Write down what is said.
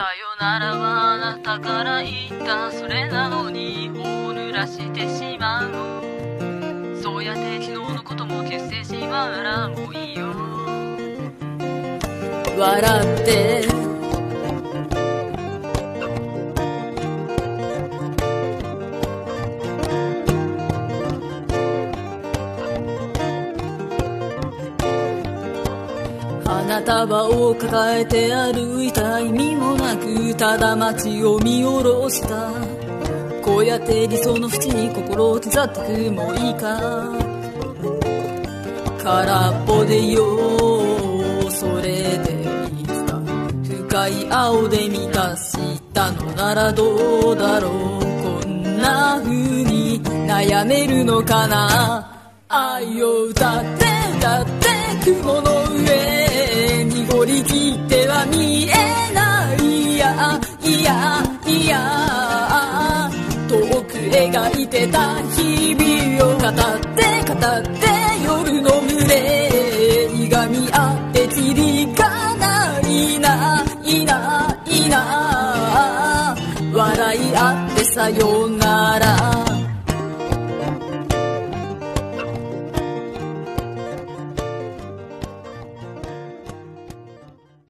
さよならはあなたから言った。それなのに頬を濡らしてしまうの。そうやって昨日のことも消してしまうならもういいよ。笑って花束を抱えて歩いた。意味もなくただ街を見下ろした。こうやって理想の淵に心を刻ってく。もういいか空っぽでいよう。それでいいさ。深い青で満たしたのならどうだろう。こんな風に悩めるのかな。愛を歌って歌って雲の上濁りきっては見えない。いやいやいや遠く描いてた日々を語って語って夜の群れいがみ合って散りがないないないな笑い合ってさよなら